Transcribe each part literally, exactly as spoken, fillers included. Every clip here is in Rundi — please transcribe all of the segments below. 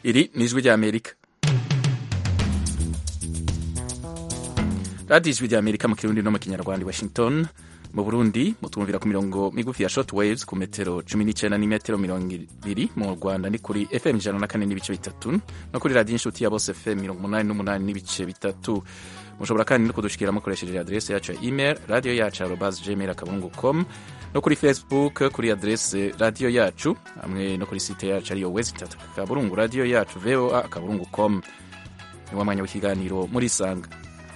Iri ni ijwi ry'Amerika. radiyo ijwi ry'Amerika mu Kirundi no mu Kinyarwanda, Washington. Mu Burundi mutumvira ku mirongo migufi ya shortwaves ku metero cumi n'icenda n'imetero mirongo ibiri, mu Rwanda ni kuri F M ijana na kane n'ibice bitatu no kuri radiyo inshuti ya Bose F M mirongo umunani n'umunani n'ibice bitatu. Mushobora kandi no kudushikira mukoresheje adresse yacu ya email radio yacu arobase gmail akaburungu com no kuri Facebook kuri adresse radio yacu hamwe no kuri site yacu ariyo website akaburungu radio yacu voa akaburungu com. Ni wa mwanya w'ikiganiro muri Sanga.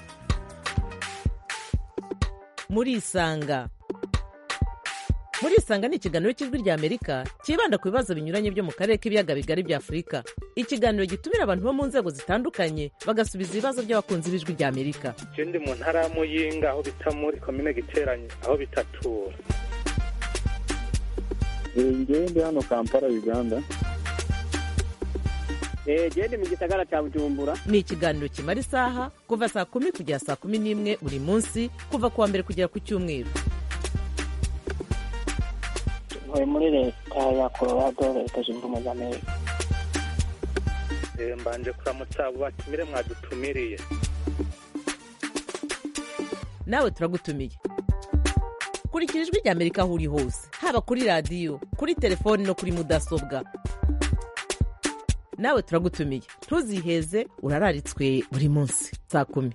Muri Isanga. Muri Isanga ni ikiganiro cy'ijwi ry'Amerika kibanda ku bibazo binyuranye byo mu karere k'ibiyaga bigari bya Afurika. Ikiganiro gitumira abantu bo mu nzego zitandukanye bagasubiza ibibazo by'abakunzi b'ijwi ry'Amerika. Je ndi mu ntara ya Muyinga aho bita muri commune Giteranye aho bitatura. Ngewe ndi hano Kampala, Uganda. Eh, je ndi mu gisagara cya Bujumbura. Ni ikiganiro kimara isaha kuva saa kumi kugera saa kumi n'imwe buri munsi kuva kuwa mbere kugera ku Cyumweru. Ntuye muri leta ya Colorado, leta zunze ubumwe za Amerika. Eh, mbanje kuramutsa abo batumire mwadutumiriye. Nawe turagutumiye. Kurikira ijwi ry'Amerika aho uri hose, haba kuri radiyo, kuri telefoni no kuri mudasobwa. Nawe turagutumiye. Ntuziheze, urararitswe buri munsi saa kumi.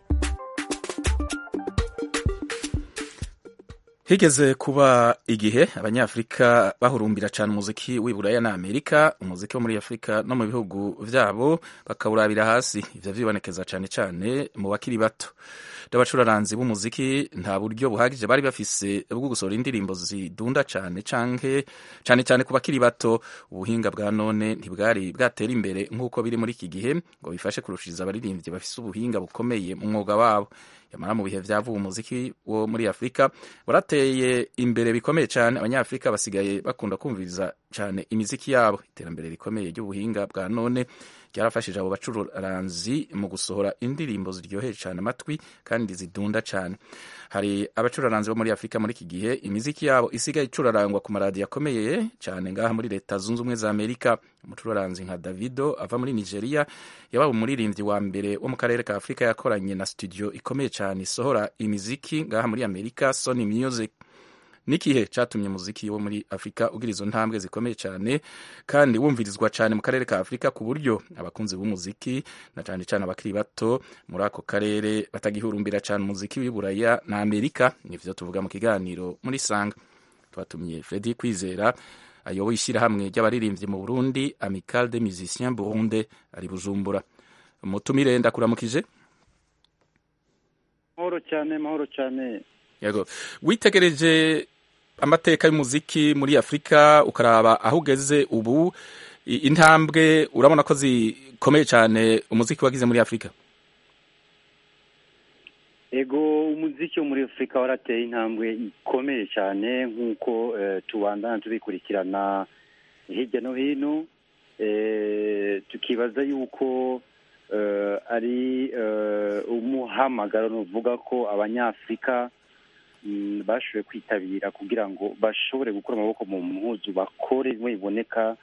Higeze kuba igihe abanyafrika bahurumbira cyane umuziki w'iburaya na Amerika, umuziki wo muri Afrika no mu bihugu vyabo bakawurabira hasi. Ivyo vyibonekeza cyane cyane mu bakiri bato. N'abacuraranzi b'umuziki nta buryo buhagije bari bafise bwo gusohora indirimbo zidunda cyane canke cyane cyane ku bakiri bato. Ubuhinga bwa none ntibwari bwatera imbere nk'uko biri muri iki gihe ngo bifashe kurushiriza abaririmbyi bafise ubuhinga bukomeye mu mwuga wabo. Yamara mu bihe vyavuye umuziki wo muri Afrika warateye imbere bikomeye cyane. Abanyafrika basigaye bakunda kumviriza cyane imiziki yabo. Iterambere rikomeye ry'ubuhinga bwa none ryarafashije abo bacuraranzi mu gusohora indirimbo ziryoheye cyane amatwi kandi zidunda cyane. Hari abacuraranzi bo muri Afrika muri iki gihe imiziki yabo isigaye icurarangwa ku maradiyo akomeye cyane ngaha muri Leta Zunze Ubumwe za Amerika. Umucuraranzi nka Davido ava muri Nigeria yabaye umuririmbyi wa mbere wo mu karere ka Afrika yakoranye na studio ikomeye cyane isohora imiziki ngaha muri Amerika, Sony Music. Nikihe catumye muziki wo muri Afrika ugira izo ntambwe zikomeye cyane kandi wumvirizwa cyane mu karere ka Afrika ku buryo abakunzi b'umuziki na cyane cyane abakiri bato muri ako karere batagihurumbira cyane umuziki w'iburaya na Amerika. Nivyo tuvuga mu kiganiro muri Sanga. Twatumye Freddy Kwizera ayoboye ishyirahamwe ry'abaririmbyi mu Burundi, Amical des Musiciens Burundais, ari Bujumbura. Mutumire ndakuramukije. Mahoro cyane, mahoro cyane. Yego, witegereje amateka y'umuziki muri Afrika ukaraba aho ugeze ubu, intambwe urabona ko zikomeye cyane umuziki wagize muri Afrika? Ego, umuziki wo muri Afrika warateye intambwe ikomeye cyane nk'uko uh, tubandana tubikurikirana hirya no hino. Eh, tukibaza yuko uh, ari uh, umuhamagaro nuvuga ko abanyafrika bashoboye kwitabira kugira ngo bashobore gukora amaboko mu mpuzu bakore biboneka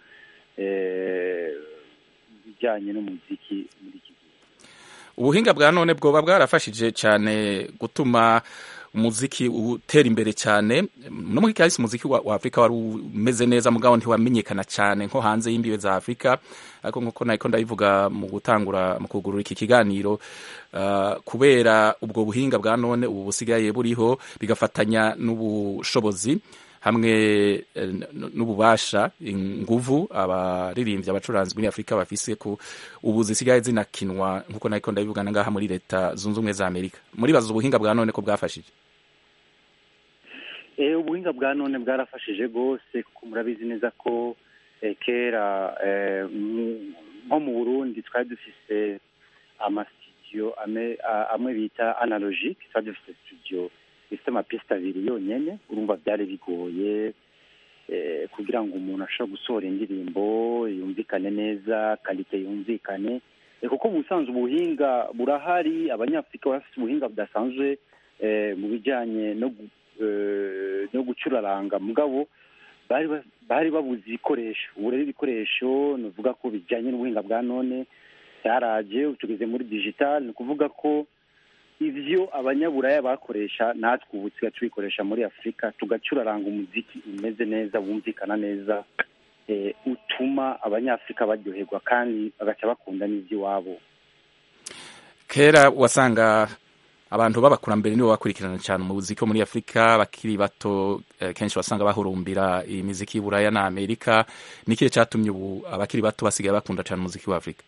bijyanye n'umuziki muri iki gihe. Ubuhinga bwa none bwoba bwarafashije cyane gutuma umuziki utera imbere cyane. No muri kahise umuziki wa, wa Afrika wari umeze neza mugabo ntiwamenyekana cyane nko hanze y'imbibe za Afrika, ariko nkuko nayiko ndabivuga mu gutangura mu kugurura iki kiganiro, uh, kubera ubwo buhinga bwa none ubu busigaye buriho bigafatanya n'ubushobozi hamwe n'ububasha inguvu abaririmbyi abacuranzi muri Afrika bafise ku ubu zisigaye zinakinwa nkuko nayiko ndabivuga ngaha muri Leta Zunze Ubumwe za Amerika. Muri bazo ubuhinga bwa none ko bwafashije? Eh, ubuhinga bwa none bwarafashije gose kuko murabizi neza ko eh, kera eh, nko mu Burundi twari dufise ama studio amwe amwe bita analogique, twari dufise studio ifite amapista abiri yonyene. Urumva byari bigoye eh, kugira ngo umuntu ashobore gusohora indirimbo yumvikane neza, kalite yumvikane, eh, kuko musanzwe ubuhinga burahari. Abanyafrika bafite ubuhinga budasanzwe eh, mu bijyanye no no gucuraranga, mugabo bari bari babuze ibikoresho. Ubu rero ibikoresho ni ukuvuga ko bijyanye n'ubuhinga bwa none byaraje, tugeze muri digital, ni ukuvuga ko ivyo abanyaburaya bakoresha natwe ubu tuba tubikoresha muri Afurika, tugacuraranga umuziki umeze neza, wumvikana neza, eh, utuma abanyafurika baryoherwa kandi bagaca bakunda n'ivy'iwabo. Kera wasanga abantu b'abakurambere nibo bakurikirana cyane umuziki wo muri Afurika, bakiri bato eh, kenshi wasanga bahurumbira imiziki y'Iburaya na Amerika. Nikihe cyatumye ubu abakiri bato basigaye bakunda cyane umuziki wa Afurika?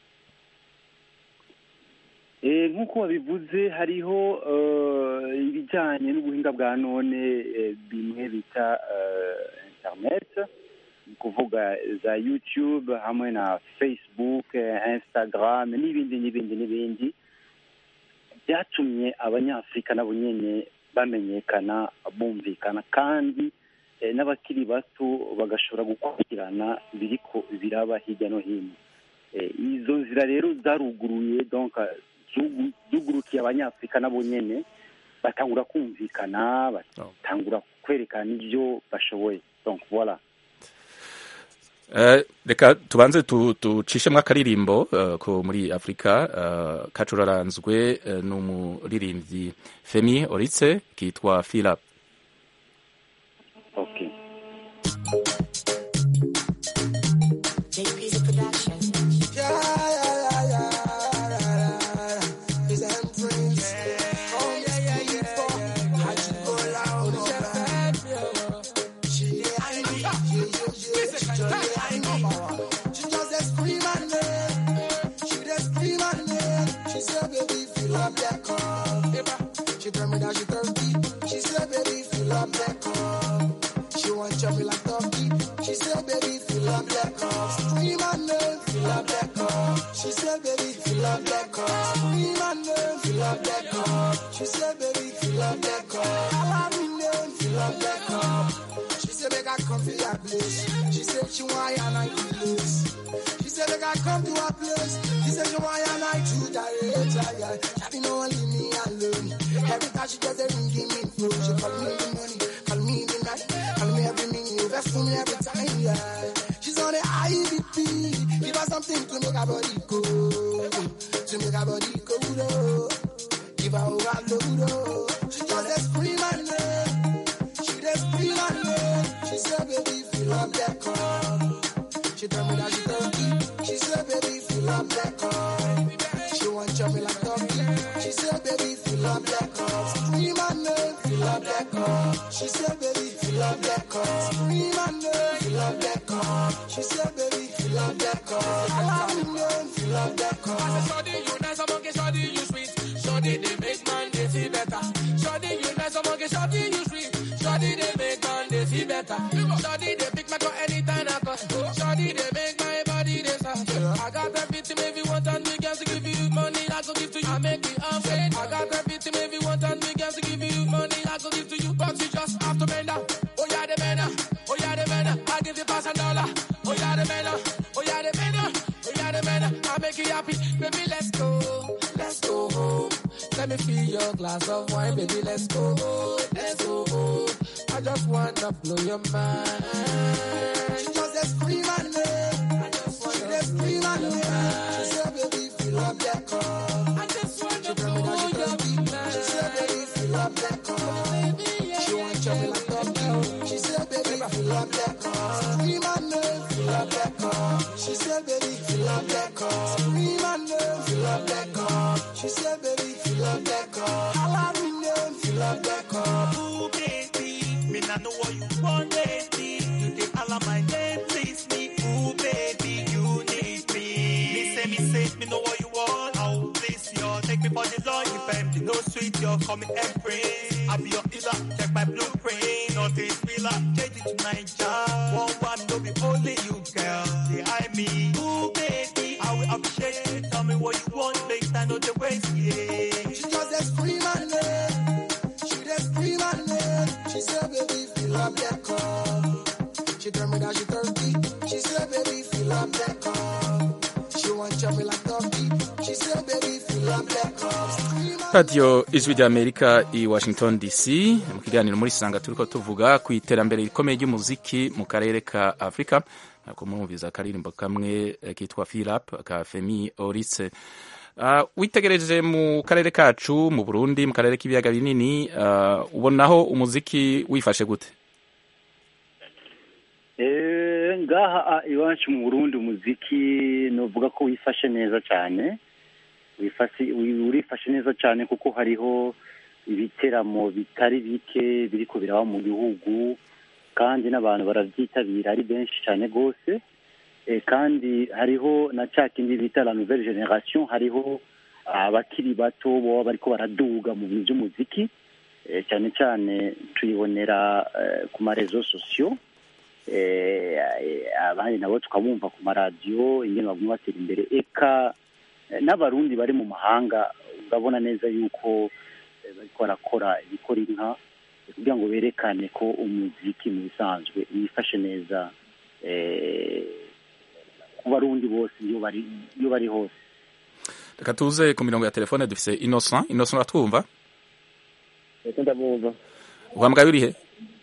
Eh, nk'uko wabivuze hariho uh, ibijyanye n'ubuhinga bwa none eh, bimwe bita uh, internet, ni kuvuga za YouTube hamwe na Facebook, eh, Instagram n'ibindi n'ibindi n'ibindi, byatumye abanyafurika nabo nyene bamenyekana, bumvikana, kandi eh, n'abakiri bato bagashobora gukurikirana biriko biraba hirya no hino. Eh, izo nzira rero zaruguruye, donc zugurukiye abanyafurika nabo nyene batangura kumvikana, batangura kwerekana ivyo bashoboye. Donc voilà. Uh, reka tubanze tucishemwo akaririmbo uh, ko muri Afrika uh, kacuraranzwe uh, n'umuririmbyi Femi Oritse kitwa Feel Up. Okay. J P's production. Yeah, yeah, yeah, yeah. His handprints. Oh, yeah, yeah, yeah. How'd you go loud on that? She, yeah, I need, yeah, yeah, yeah. She just, I need. She just a scream at me. She just scream at me. She said, baby, fill up that cup. She told me that she thirsty. She said, baby, fill up that cup. She want chubby like turkey. She said, baby, fill up that cup. Scream at me, fill up that cup. She said, baby, fill up that cup. Scream at me, fill up that cup. She said, baby, fill up that cup. I love me, name, fill up that cup. She said, make I come to your place. She said, she want you and I do this. She said, make I come to her place. She said, she want you and I do that. She know, leave me alone. Every time she does a ring, give me food. She call me in the morning, call me in the night, call me every minute. You best for me every time, yeah. She's on the I V P. Give her something to make her body go, to make her body go, though. Give her overload, though. She just a scream at me. She just scream at me. She said, baby, fill up that cup. She told me that she thirsty. She said, baby, fill up that cup. She want chubby like turkey. She said, baby, fill up that cup. Scream at me, fill up that cup. She said, baby, fill up that cup. Scream at me, fill up that cup. She said, baby, fill up that cup. I love you, man, fill up that cup. I said, shawty, you nice, I'm okay, shawty, you sweet. Shawty, they make man, they feel better. Shawty, you nice, I'm okay, shawty, you sweet. Shawty, they make man, they feel better. Shawty, they pick my car anytime I call. Shawty, they make my body, they soft. I got everything, maybe one time, me girls to give you money, I go give to you. I make it unfair. I got everything, maybe one time, me girls to give you money, I go give to you. But you just have to bend down. Oh, yeah, the man, oh, yeah, the man, I give you pass a dollar. Oh, yeah, the man, oh, yeah, the man, oh, yeah, the man, I make you happy. Baby, let's go, let's go home. Let me fill your glass of wine, baby, let's go, let's go home. I just wanna blow your mind. She just a scream at me. She just scream at me. She said, baby, fill up that cup. I just wanna blow your mind. She said, baby, fill up that cup. She want chubby like turkey. She said, baby, fill up that cup. Scream at me, fill up that cup. She said, baby, fill up that cup. Scream at me, fill up that cup. She said, baby, fill up that cup. I love you, name, fill up that cup. Ooh, baby, me not know what you want, baby. You take all of my name, please me. Ooh, baby, you need me. Me say, me say, me know what you want. Oh, please, yo, take me for the Lord. If I'm the no sweet, you're coming embrace. I'll be your healer, check my blueprint. Nothing realer, change it to Niger. One, one, don't be only you, girl. Behind me. Ooh, baby, I will appreciate it. Tell me what you want, make time of the waste, yeah. She just a scream at me. She just scream at me. She said, baby, fill up that cup. She told me that she thirsty. She said, baby, fill up that cup. She want chubby like turkey. She said, baby, fill up that cup. Scream at radiyo ijwi ry'amerika i washington dc mu kiganiro muri sanga turiko tuvuga ku iterambere rikomeye ry'umuziki mu karere ka afurika nako murumviza akaririmbo kamwe kitwa filap ka femi orise. Uh, witegereje mu karere kacu mu burundi mu karere k'ibiyaga binini uh, ubonaho umuziki wifashe gute? Eh, ngaha iwacu mu Burundi umuziki novuga ko wifashe neza cyane, wifashe urifashe neza cyane kuko hariho ibiteramo bitari bike biriko biraba mu gihugu kandi n'abantu baravyitabira ari benshi cyane gose. E, kandi hariho na cya kindi bita la nouvelle generation, hariho abakiri bato bo bariko baraduga mu bintu by'umuziki, e, cyane cyane tuyibonera e, ku marezo sociaux. Eh, abandi nabo tukabumva ku maradiyo ingene baguma batera imbere, eka n'abarundi bari mu mahanga urabona neza yuko bariko barakora ibikora inka kugira ngo berekane ko umuziki mu bisanzwe wifashe neza eh, ku barundi bose iyo bari iyo bari hose. Reka tuze ku mirongo ya telefone dufise Innocent. Innocent atwumva? Ese ndabumva. Uhamagaye urihe?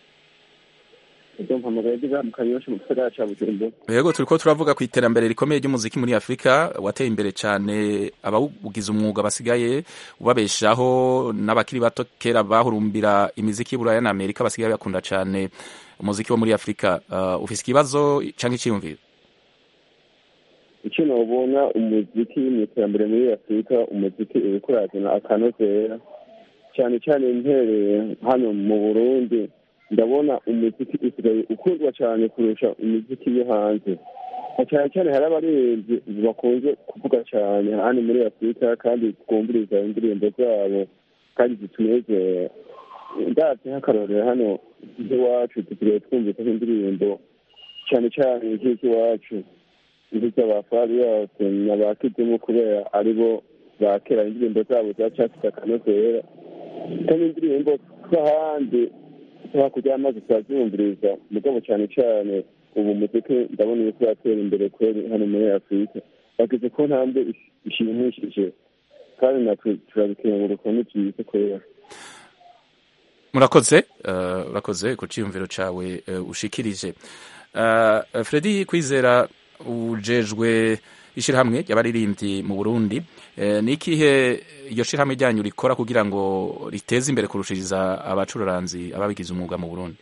Yego turiko turavuga ku iterambere rikomeye ry'umuziki muri Afrika wateye imbere cyane, abawugize umwuga basigaye ubabeshaho n'abakiri bato kera bahurumbira imiziki y'Uburaya na Amerika basigaye bakunda cyane umuziki wo muri Afrika. Uh, ufise ikibazo canke iciyumviro? Icyo nobona umuziki mu iterambere muri Afrika, umuziki urikurazana akanozera cyane cyane intereye hano mu Burundi. Ndabona umuziki usigaye ukundwa cyane kurusha umuziki yo hanze, cyane cyane hari abaririmbyi bakunze kuvuga cyane hano muri Afurika kandi twumviriza indirimbo zabo kandi zitunezera. Ndavye nk'akarorero hano iwacu dusigaye twumvise indirimbo cyane cyane nk'iwacu indirimbo ba Farious na Kidumu kubera aribo bakera indirimbo zabo zacafite akanozera, kandi indirimbo z'ahandi hakurya y'amazi turabyumviriza mugabo cyane cyane ubu muziki ndabona yuko uratera imbere kweri hano muri Afurika, bageze ko ntambwe ishimishije kandi natwe turabikengurukira n'ibyiza kwera. Murakoze, uh, urakoze ku ciyumviro cawe uh, ushikirije. Uh, Fredy Kwizera ujejwe ishirahamwe ry'abaririmbyi mu Burundi, eh, ni ikihe iyo shirahamwe ryanyu rikora kugira ngo riteze imbere kurushiriza abacuraranzi ababigize umwuga mu Burundi?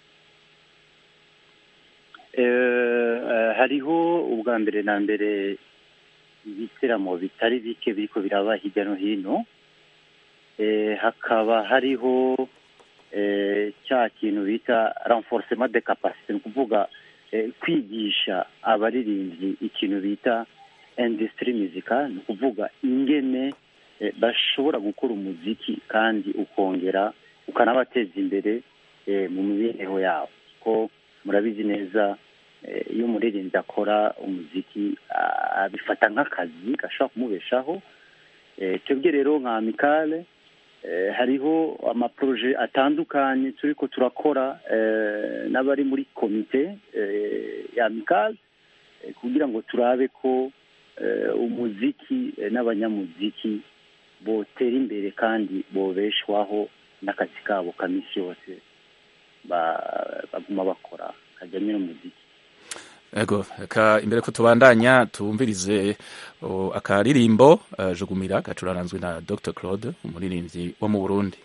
Eh, hariho ubwa mbere na mbere ibiteramo bitari bike biriko biraba hirya no hino, eh, hakaba hariho eh, cya kintu bita renforcement de capacité, ni kuvuga eh, kwigisha abaririmbyi ikintu bita industry musical, ni kuvuga ingene eh, bashobora gukora umuziki kandi ukongera ukanabateza imbere eh, mu mibereho yabo. Ko murabizi neza eh, iyo umuririmbyi akora umuziki abifata nk'akazi gashobora kumubeshaho. Eh, twebwe rero nka Amicale eh, hariho amaproje atandukanye turiko turakora eh, n'abari muri komite eh, ya Amicale eh, kugira ngo turabe ko Uh, umuziki uh, n'abanyamuziki botera imbere kandi bobeshwaho n'akazi kabo kamisi yose baguma bakora kajyanye n'umuziki. Ego, ka imbere ko tubandanya tumvirize uh, akaririmbo uh, Jugumira gacuraranzwe na Doctor Claude, umuririmbyi wo mu Burundi.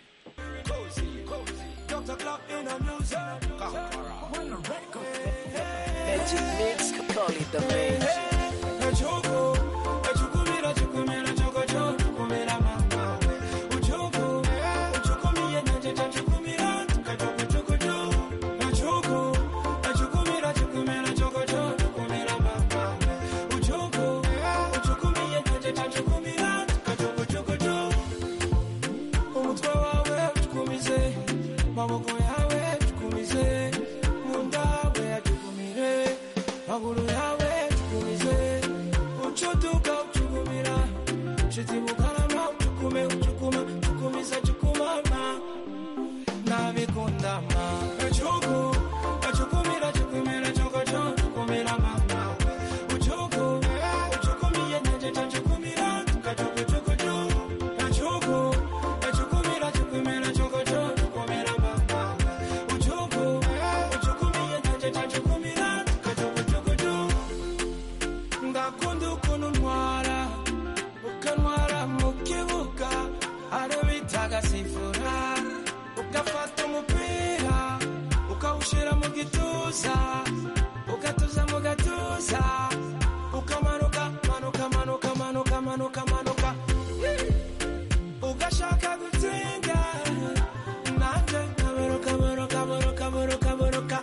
nakunda ukuntu ntwara ukantwara mu kibuga ari bitaga sifura ugafata umupira ukawushira mu gituza ugatuza mu gatuza ukamanuka manuka manuka manuka manuka manuka ugashaka gutsinda nanje kaberuka beruka beruka beruka beruka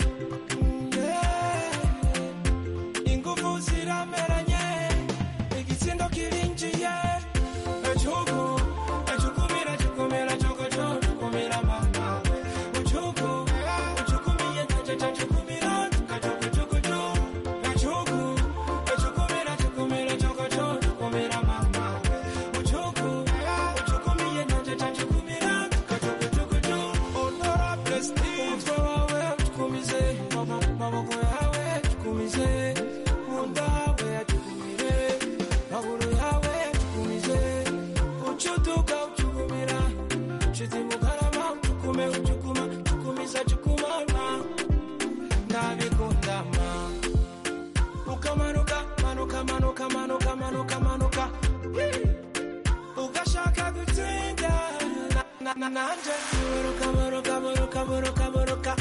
ingufu zirameranye igitsindo kirinjiye ejugu ejukumira jukumira jugojo jukumira mama ujugu ujukumiye jaja jukumira kajugu juguju ejugu ejukumira jukumira jugojo jukumira mama ujugu ujukumiye jaja jukumira kajugu juguju honorable Steve wawe jukumize mama mama yawe jukumize munda we jukumire maguru yawe jukumize uchutuka uchukumira chiti mukarama uchukume uchukuma chukumisa chukumana ndabikundama ukamanuka manuka manuka manuka manuka manuka ugashaka gutsinda na na nanje buruka buruka buruka buruka buruka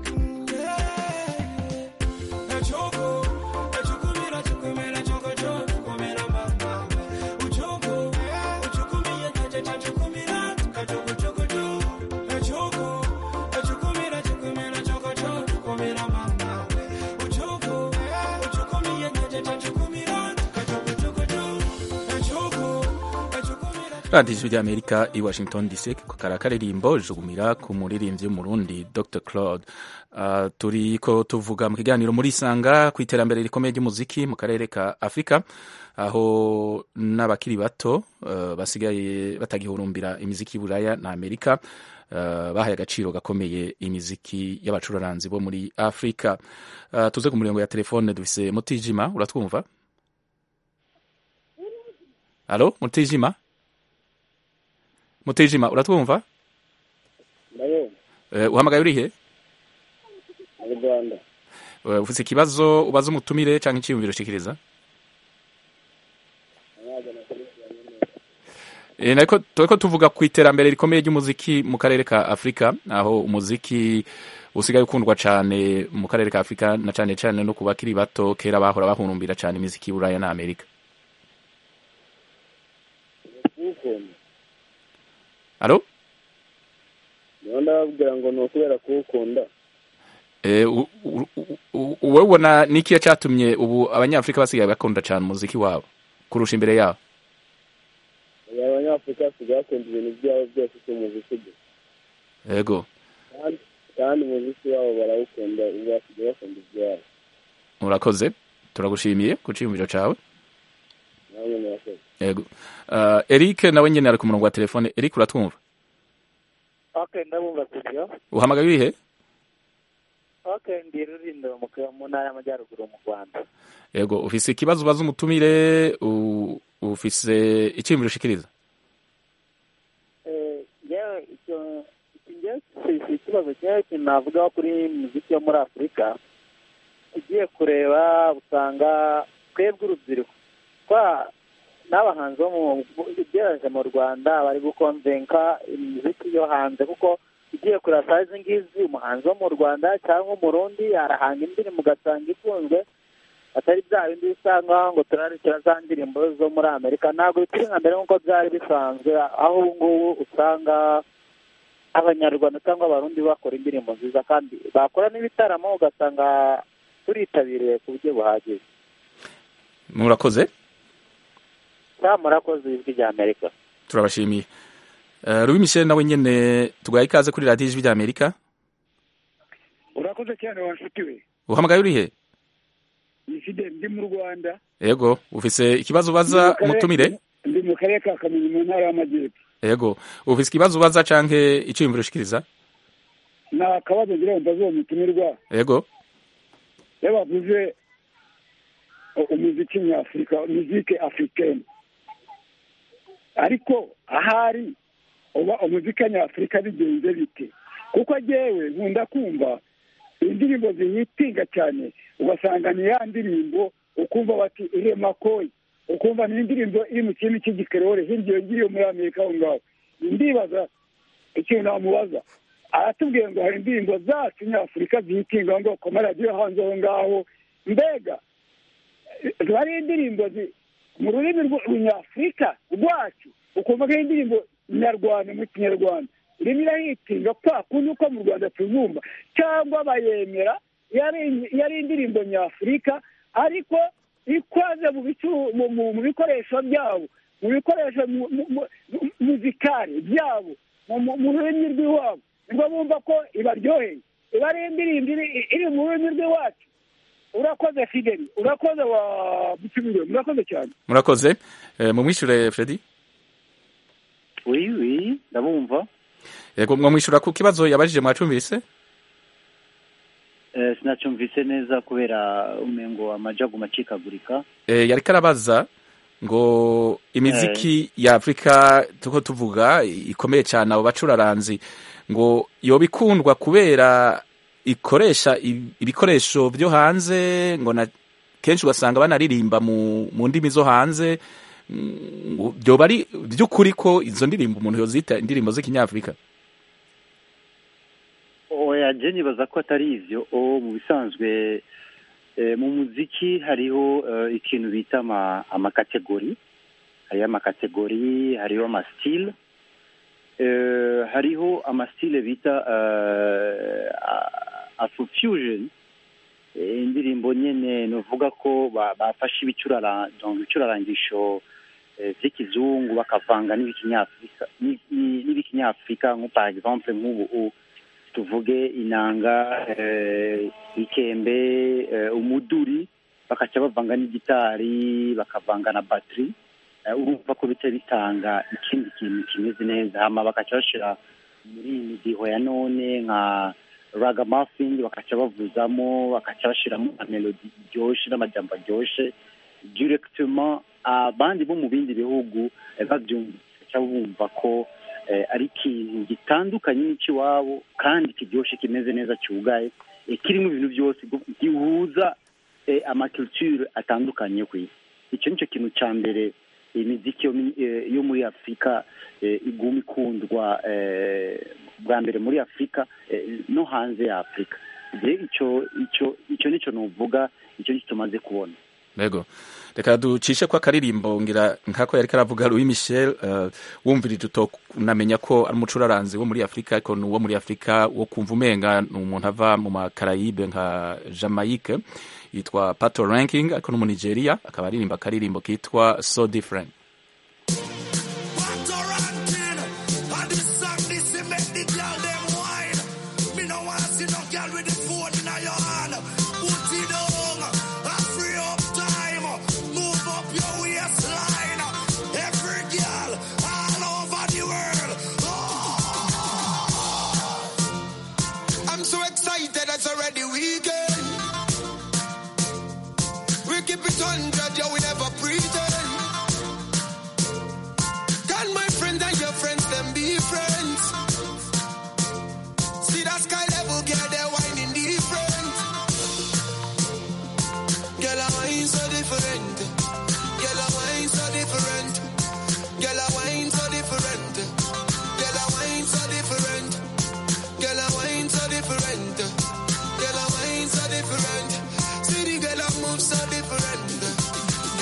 ejugu ejukumira jukumira jugojo jukumira mama ujugu ujukumiye jaja jukumira kajugu juguju ejugu ejukumira jukumira jugojo jukumira mama ujugu ujukumiye jaja jukumira kajugu juguju ejugu ejukumira radiyo ijwi ry'amerika i washington dc ku karakaririmbo jugumira ku muririmbyi w'umurundi dr claude. Uh, turi ko tuvuga mu kiganiro muri isanga ku iterambere rikomeye ry'umuziki mu karere ka afurika aho n'abakiri bato uh, basigaye batagihurumbira imiziki y'Iburaya na Amerika uh, bahaye agaciro gakomeye imiziki y'abacuraranzi bo muri Afurika. Uh, tuze ku murongo ya telefone dufise Mutijima, uratwumva? Allo Mutijima? Mutijima uratwumva? Ndayo. Eh, uhamagaye urihe? Mu Rwanda. Uh, ufise ikibazo ubaza umutumire canke iciyumviro shikiriza? E, nako turiko tuvuga ku iterambere rikomeye ry'umuziki mu karere ka Afrika, aho umuziki usigaye ukundwa cane mu karere ka Afrika na cane cane no kubakiri bato kera bahora bahurumbira cane imiziki y'Iburaya na Amerika. Allo? Ndabona babwira ngo no kubera kuwukunda. Eh, wowe ubona niki yacatumye ubu abanyafrika basigaye bakunda cane umuziki wabo kurusha imbere yabo? Abanyafrika basigaye bakunda ibintu byabo byose cy'umuziki. Yego. Kandi umuziki wabo barawukunda, basigaye bakunda ibyabo. Urakoze, turagushimiye ku ciyumviro cawe. Namwe murakoze. Yego. Uh, Eric nawe nyene ari ku murongo wa telefone. Eric uratwumva? Okay, ndabumva studio. Uhamagaye urihe? Okay, ndi Rulindo mu ntara y'Amajyaruguru mu Rwanda. Yego, ufise ikibazo ubaza umutumire, ufise iciyumviro ushikiriza? Eh, yewe icyo icyo ikibazo cyawe kinavuga kuri muziki yo muri Afurika. Ugiye kureba usanga twebwe urubyiruko kwa n'abahanzi bo mu ugerageje mu Rwanda bari gukonvenka imiziki yo hanze, kuko ugiye kureba size ngizi umuhanzi wo mu Rwanda cyangwa umurundi arahanga indirimbo ugasanga ikunzwe, atari bya bindi usanga ngo turarikira za ndirimbo zo muri Amerika. Ntabwo bikiri nka mbere nk'uko byari bisanzwe, aho ubu ngubu usanga abanyarwanda cyangwa abarundi bakora indirimbo nziza kandi bakora n'ibitaramo ugasanga turitabiriye ku buryo buhagije. Murakoze. Sa murakoze ijwi rya Amerika. Turabashimiye. Uh, Louis Michel nawe nyene tugaye ikaze kuri radio ijwi rya Amerika. Urakoze cyane wanshukiwe. Uhamagaye urihe? Ifide ndi mu Rwanda. Yego, ufise ikibazo baza umutumire? Ndi mu karere ka Kamonyi mu ntara y'Amajyepfo. Yego, ufise ikibazo baza canke iciyumviro ushikiriza? Na kabazo ngira mbazo umutumirwa. Yego. Yabavuze umuziki nyafrika, umuziki africaine. Ariko ahari oba umuziki nyafrika bigenze bite? Kuko ajewe nkunda kumva indirimbo zinyitinga cyane, ugasanga ni ya ndirimbo ukumva bati iremakoyi, ukumva ni indirimbo iri mu kintu cy'igikerore hirya ngiyo muri amerika aho ngaho. Ndibaza ikintu namubaza, aratubwiye ngo hari indirimbo zacu nyafurika zihitinga ngo ku maradiyo hanze aho ngaho, mbega hari indirimbo mu rurimi rw'unyafurika rwacu ukumva ko indirimbo nyarwanda mu kinyarwanda irimo irahitinga kwa kundi uko mu Rwanda tuzumva, cyangwa bayemera yari indirimbo nyafurika ariko ikoze mu bikoresho byabo, mu bikoresho muzikari byabo, mu rurimi rw'iwabo, nibwo bumva ko ibaryoheye. Iba ari indirimbo iri mu rurimi rw'iwacu. Urakoze Fideli, urakoze wa Bucimiro, murakoze cyane. Murakoze. Mumwishure Freddy? Oui, oui, ndabumva. Yego, mwamwishura ku kibazo yabajije mwacumvise? Eh, sinacumvise neza kubera umengo amajagu macikagurika. Eh, yari karabaza ngo imiziki ya Afrika tuko tuvuga ikomeye cyane abo bacuraranzi ngo yoba ikundwa kubera ikoresha ibikoresho byo hanze, ngo na kenshi ugasanga banaririmba mu, mu ndimi zo hanze, byoba ari by'ukuri ko izo ndirimbo umuntu yozita indirimbo z'ikinyafrika? Oya, je nibaza ko atari ivyo. O mu bisanzwe mu muziki hariho ikintu bita amakategori, hariho amakategori, hariho amasitile, hariho amasitile bita afrofusion, indirimbo nyene novuga ko bafashe ibicurarangisho vy'ikizungu bakavanga n'ibikinyafrika n'ibikinyafrika, nko par exemple nk'ubu tuvuge inanga, ikembe, umuduri bakaca bavanga n'igitari bakavanga na battery, urumva ko bice bitanga ikindi kintu kimeze neza. Hama bakaca bashira muri imidiho ya none nka ragamuffin bakaca bavuzamo, bakaca bashiramo melody iryoshe n'amajambo aryoshe directement. Abandi bo mu bindi bihugu bavyumva bumva ko ari ikintu gitandukanye n'ikiwabo kandi kiryoshe kimeze neza cyugaye, kirimo ibintu byose gihuza amaculture atandukanye kw'isi. Icyo nicyo kintu cya mbere imiziki yo muri Afrika iguma ikundwa bwa mbere muri Afrika no hanze ya Afrika. Icyo icyo icyo nicyo nuvuga, icyo tumaze kubona. Yego, reka ducishe kwa karirimbo ngira nkako yari karavuga Louis Michel. Uh, wumvirije utonamenya ko ari umucuraranzi wo muri Afrika, ariko nuwo muri Afrika wo kumva umenga n'umuntu ava mu makarayibe nka Jamaica, yitwa Pato Ranking, ariko no mu Nigeria akaba aririmba karirimbo kitwa So Different. It's already weekend. We keep it one hundred, yeah, we never pretend. Can my friend and your friends them be friends? See that sky level, girl, they're whining different. Girl, I wine so different. Girl, I wine so different. Girl, I wine so different. Girl, I wine so different. Girl, I wine so different. So different. See the girl I move so different.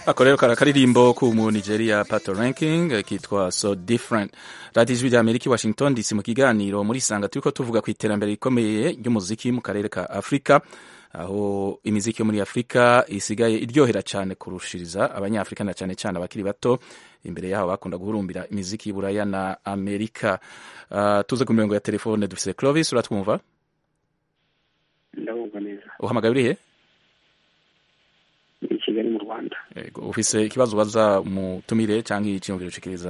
ako rero kari akaririmbo k'umu Nigeria Pato Ranking kitwa So Different. Radio Ijwi rya Amerika Washington D C mu kiganiro muri sanga turiko tuvuga ku iterambere rikomeye ry'umuziki mu karere ka Afrika, aho imiziki yo muri Afrika isigaye iryohera cyane kurushiriza abanyafrika na cyane cyane abakiri bato, imbere yaho bakunda guhurumbira imiziki y'Iburaya na Amerika. Uh, tuze ku mirongo ya telefone dufise Clovis, uratwumva? Ndabumva neza. Uhamagaye urihe? Ni Kigali mu Rwanda. Yego, ufise ikibazo baza mu tumire cyangwa icyumviro ushikiriza?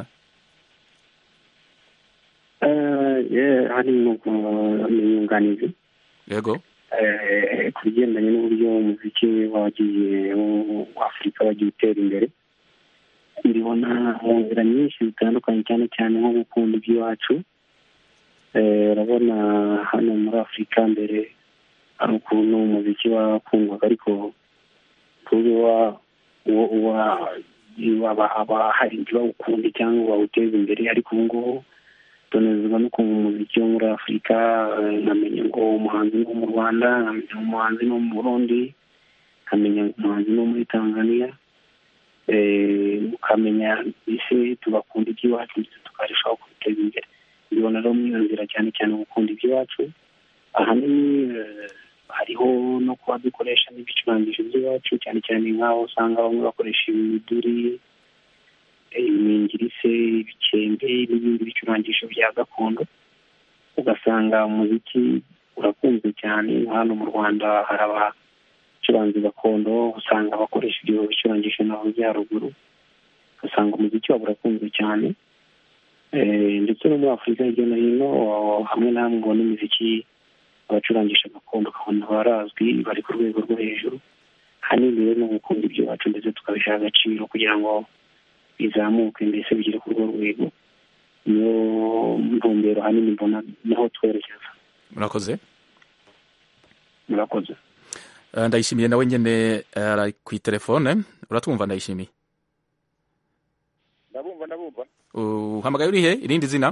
Eh, yeah, hari mu nyunganizi. Yego. Eh, kugendanye n'uburyo umuziki wagiye mu Afrika wagiye utera imbere. Ndibona mu nzira nyinshi zitandukanye cyane cyane nko gukunda iby'iwacu. Eh, urabona hano muri Afrika mbere ari ukuntu umuziki wakundwaga, ariko kuri wa wa wa aba hari bawukunda cyangwa bawuteza imbere, ariko ubu ngubu tunezezwa no kumva umuziki wo muri Afrika. Nkamenya ngo umuhanzi wo mu Rwanda, nkamenya umuhanzi wo mu Burundi, nkamenya umuhanzi wo muri Tanzania, eh mukamenya isi tugakunda iby'iwacu ndetse tukarushaho kubiteza imbere. Ndibona rero mu nzira cyane cyane gukunda iby'iwacu, ahanini hariho no kuba dukoresha n'ibicurangisho by'iwacu, cyane cyane nk'aho usanga bamwe bakoresha imiduri, imingirise, ibikembe n'ibindi bicurangisho bya gakondo, ugasanga umuziki urakunzwe cyane. Hano mu Rwanda hari abacuranzi gakondo usanga bakoresha ibyo bicurangisho navuze haruguru, ugasanga umuziki wabo urakunzwe cyane. Eh, ndetse no muri Afrika hirya no hino hamwe na hamwe ubona imiziki abacurangisha gakondo ukabona barazwi, bari ku rwego rwo hejuru. Hanini rero no gukunda iby'iwacu ndetse tukabisha agaciro kugira ngo bizamuke mbese bigire ku rwego rwego. Niyo ntumbero hanini mbona naho twerekeza. Murakoze. Murakoze. Uh, ndayishimiye nawe nyene ari uh, ku telefone. Uratwumva Ndayishimiye? Ndabumva ndabumva. Uhamagaye urihe? Irindi zina?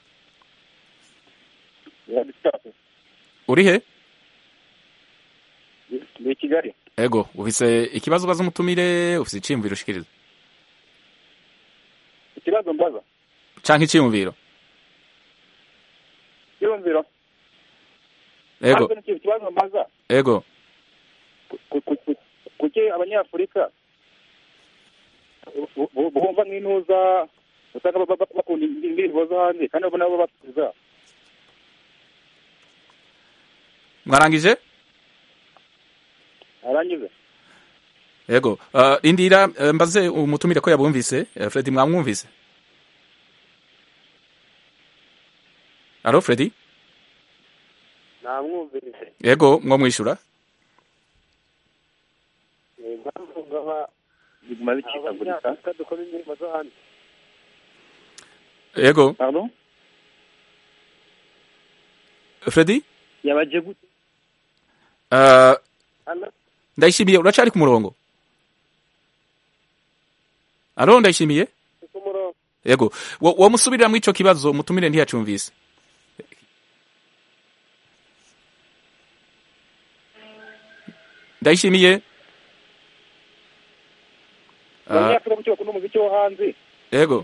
Radistate. Urihe? Ni Kigali. Ego, ufise ikibazo baza umutumire, ufise iciyumviro ushikiriza? Ikibazo mbaza. Canke iciyumviro? Iciyumviro. Ego. Ikibazo mbaza. Ego. Kuki abanyafurika bumva nk'intuza usanga bakunda indirimbo zo hanze kandi abo nabo batuza? Mwarangije? Arangize. Ego, uh, indira uh, mbaze umutumire ko yabumvise. uh, Freddy mwamwumvise? Alo Freddy? Namwumvise. Ego, mwo mwishura? Ngambo ngaba biguma bikitagurika dukora indirimbo zo hanze. Ego. Pardon? Freddy? Yabaje gute? Uh, Ndayishimiye uracari ku murongo? Alo Ndayishimiye? Ku murongo. Yego, wo musubirira mu ico kibazo mutumire ntiyacumvise. Ndayishimiye? Abanyafurika kuki bakunda umuziki wo hanze? Yego.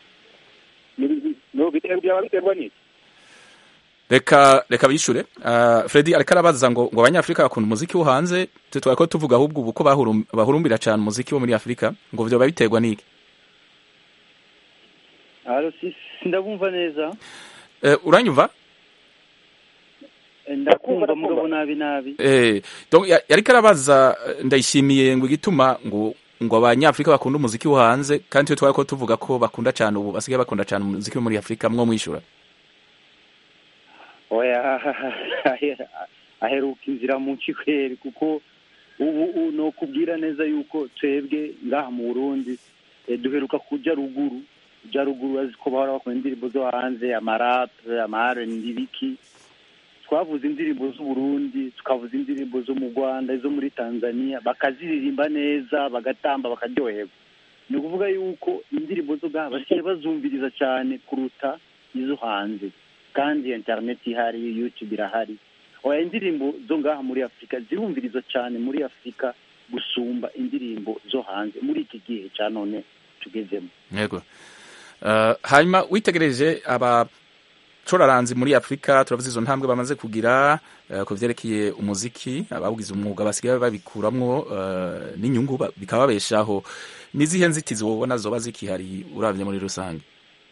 No biterwa byaba biterwa n'iki? Reka reka bishure. Uh, Freddy ariko arabaza ngo ngo abanyafrika bakunda umuziki wo hanze, tutwa ko tuvuga ahubwo ubuko bahurum, bahurumbira cyane umuziki wo muri Afrika, ngo byo babiterwa n'iki? Alo si ndabumva neza. Eh uh, uranyumva? Ndakumva mugabo nabi nabi. Eh donc yariko arabaza Ndayishimiye ngo igituma ngo ngo abanyafrika bakunda umuziki wo hanze kandi tutwa ko tuvuga ko bakunda cyane ubu basigaye bakunda cyane umuziki wo muri Afrika, mwo mwishura? Oya aheruka inzira mu kikweri kuko ubu no kubwira neza yuko twebwe ngaha mu Burundi e, duheruka kuja ruguru ja ruguru aziko bahora bakora indirimbo zo hanze amarap amare ndibiki, twavuze indirimbo z'u Burundi tukavuza indirimbo zo mu Rwanda zo muri Tanzania bakaziririmba neza bagatamba bakaryoherwa. Ni ukuvuga yuko indirimbo zo ngaha basiye bazumviriza cyane kuruta izo hanze, kandi internet ihari, YouTube irahari. Oya indirimbo zo ngaha muri Afrika zirumviriza cyane muri Afrika gusumba indirimbo zo hanze muri iki gihe cya none tugezemo. Yego. Uh, hanyuma witegereje abacoraranzi muri Afrika turavuze izo ntambwe bamaze kugira uh, ku vyerekeye umuziki abawugize umwuga basigaye babikuramwo uh, n'inyungu bikababeshaho, nizihe nzitizi wobona zoba zikihari uravye muri rusange?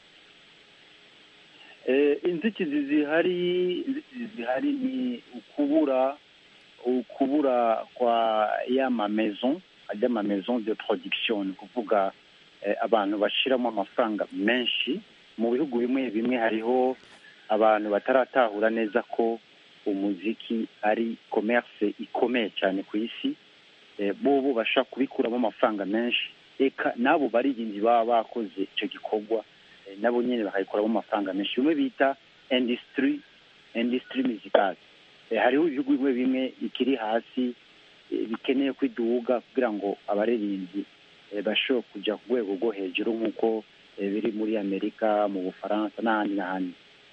Eh, inzitizi zihari inzitizi zihari ni ukubura ukubura kwa ya ma maison ajya ma maison de production, kuvuga eh, abantu bashiramo amafaranga menshi. Mu bihugu bimwe bimwe hariho abantu bataratahura neza ko umuziki ari commerce ikomeye cyane ku isi, eh, bobo bashaka kubikuramo amafaranga menshi, eka nabo baririmbyi baba bakoze icyo gikorwa nabo nyene bakayikoramo amafaranga menshi, bimwe bita industry industry musicale. Eh, hariho ibihugu bimwe bimwe ikiri hasi eh, bikeneye kwiduga kugira ngo abaririmbyi eh, bashobore kuja ku rwego rwo hejuru nk'uko eh, biri muri Amerika, mu Bufaransa n'ahandi n'ahandi.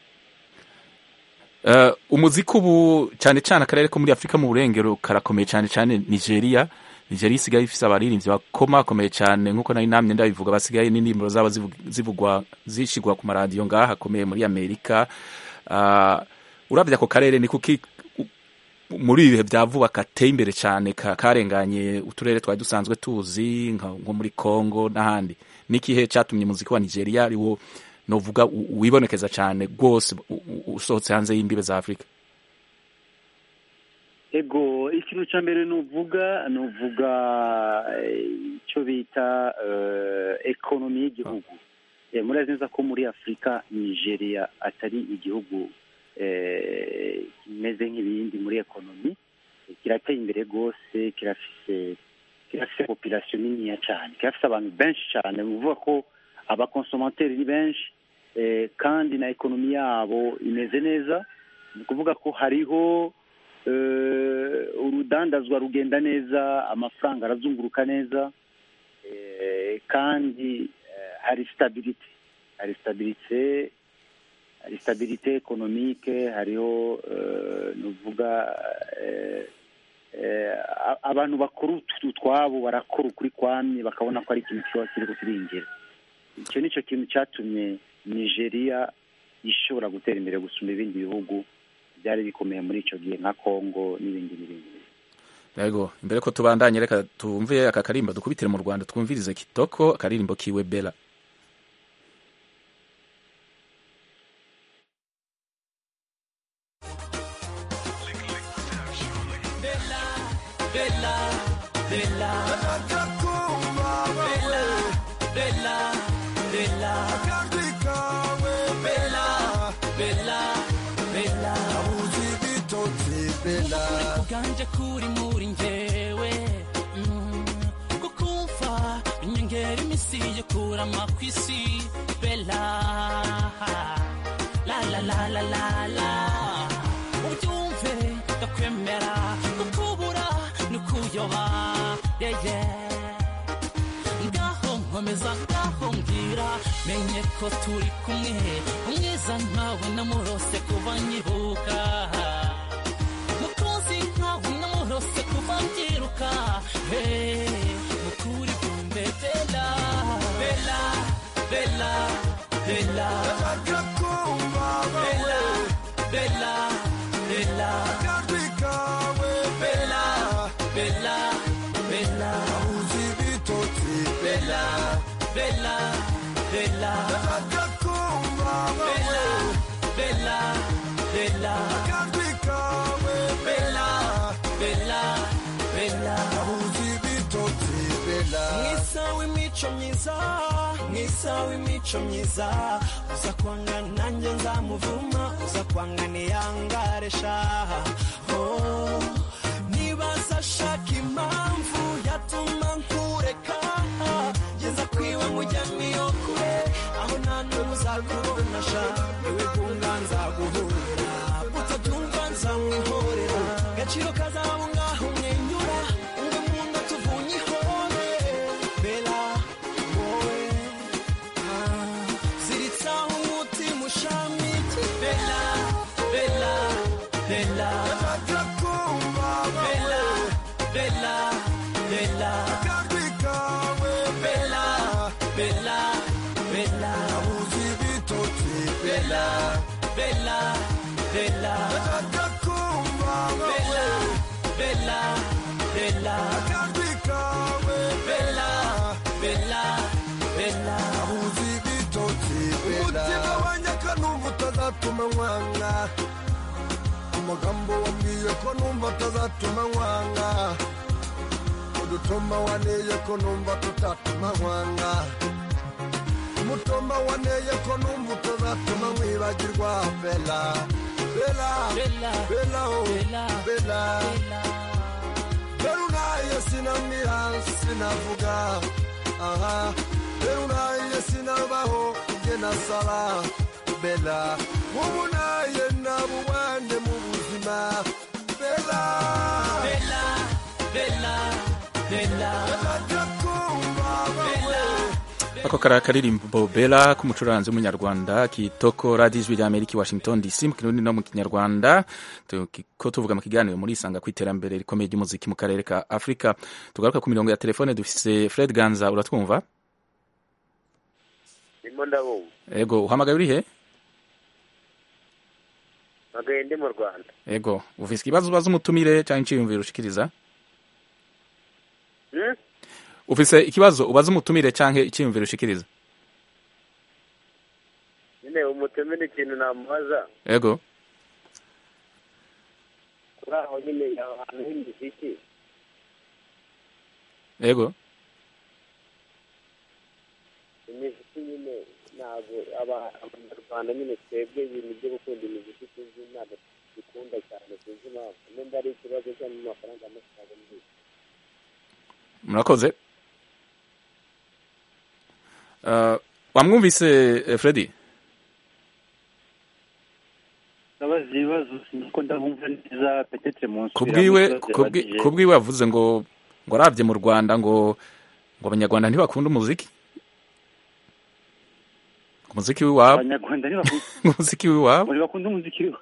Uh, umuziki ubu cyane cyane akarere ko muri Afrika mu burengero karakomeye cyane cyane Nigeria. Nigeria isigaye ifise abaririmbyi bakomakomeye cyane nk'uko nari namye ndabivuga, basigaye n'indirimbo zaba zivugwa zishigwa ku maradiyo ngaha akomeye muri Amerika. Uh, uravye ako karere ni kuki muri ibihe bya vuba kateye imbere cyane karenganye uturere twari dusanzwe tuzi nko muri Congo n'ahandi? Nikihe cyatumye umuziki wa Nigeria ari wo novuga wibonekeza cyane rwose usohotse hanze y'imbibe za Afrika? Ego, ikintu cya mbere nuvuga nuvuga icyo bita uh, ekonomi y'igihugu. Oh. Murazi neza ko muri Afrika Nigeria atari igihugu kimeze nk'ibindi muri ekonomi, kirateye imbere rwose, kirafise kirafise population nini cyane, kirafise abantu benshi cyane, bivuga ko abakonsomateri ni benshi, eh, kandi na ekonomi yabo imeze neza. Ni kuvuga ko hariho uh, urudandazwa rugenda neza, amafaranga arazunguruka neza, eh, kandi uh, hari stability hari stability hari stabilité économique, hariho uh, nuvuga uh, uh, abantu bakuru twabo barakora kuri kwamye bakabona ko ari ikintu kiba kiri kubiringira. Icyo nicyo kintu cyatumye Nigeria ishobora gutera imbere gusumba ibindi bihugu byari bikomeye muri icyo gihe nka Congo n'ibindi n'ibindi. Yego, imbere ko tubandanye reka tumve aka karimba dukubitire mu Rwanda, twumvirize Kitoko akaririmbo kiwe Bella. Bella, Bella, Bella, Bella, Bella, Bella, Bella, Bella, Bella, uganje kuri muri njyewe, kukumva inyongera imisiye kura amakwisi. Bella, la la la la la la, ubyumve ndakwemera kukubura nukuyoba, yeah yeah, ngaho nkomeza ngaho mbwira menye ko turi kumwe, umwiza nkawe namurose kuva nyibuka, mukunzi nkawe namurose kuva mbyiruka, hey mukuri kumbe. Bella, Bella, Bella, Bella, Bella, Bella, Bella, Bella, Bella, Bella, Bella, Bella, Bella, Bella, Bella, Bella, Bella, Bella, Mwisa w'imico myiza, Mwisa w'imico myiza, uza kwanga nanjye nzamuvuma, uza kwanga niyangaresha, oh nibaza shaka impamvu yatuma nkureka, geza kwiwe mujyaniyo kure, aho nta n'uzakubona sha, iwe kunga nzaguhurira, utabyumva nzamwihorera, gaciro kazaba ngaho mwenyura, umwe munda tuvunye ihore. Bella, wowe ziritsaho umutima ushamiki. Bella, Bella, Bella, Bella, Bella, atazatuma nkwanga amagambo wambwiye ko numva atazatuma nkwanga udutuma waneye ko numva tutatuma nkwanga umutumba waneye ko numva utazatuma nkwibagirwa bela bela bela oh bela berunaye sinambira sinavuga aha berunaye sinabaho ugena sala bela ubunaye nabuwande mu buzima bela bela bela bela ako kari akaririmbo Bella k'umucuranzi w'umunyarwanda kitoko radiyo ijwi rya Amerika Washington D C mu kirundi no mu kinyarwanda ko tuvuga mu kiganiro muri isanga ku iterambere rikomeye ry'umuziki mu karere ka Afrika. Tugaruka ku mirongo ya telefone dufise Fred Ganza, uratwumva? Ndimo ndabumva. Ego, uhamagaye uri he? Magaye ndi mu Rwanda. Ego, ufise ikibazo ubaza umutumire cyangwa inciyumviro ushikiriza? Hmm? Ufise ikibazo ubaza umutumire canke icyiyumviro ushikiriza? Nyine umutumire ikintu namubaza. Ego. Kuraho nyine abantu b'imiziki. Ego. Imiziki nyine ntabwo abanyarwanda nyine twebwe ibintu byo gukunda imiziki tuzi ntabwo dukunda cyane tuzi impamvu. Nimba ari ikibazo cyane mu mafaranga amafaranga muri. Murakoze. Uh, wamwumvise uh, Freddy? Nabazi ibibazo siniko ndabumva neza peut-être mu kubwiwe kubwiwe avuze ngo ngo aravye mu Rwanda ngo ngo abanyarwanda ntibakunda umuziki. Umuziki w'iwabo. Abanyarwanda ntibakunda umuziki w'iwabo. Muri bakunda umuziki w'iwabo.